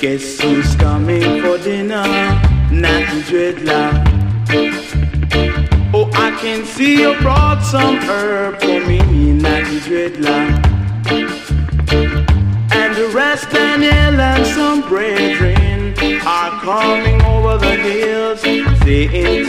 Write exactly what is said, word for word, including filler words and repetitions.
Guess who's coming for dinner? Natty Dreadlock. Oh, I can see you brought some herb for me, Natty Dreadlock. And the rest, Daniel and some brethren, are coming over the hills, saying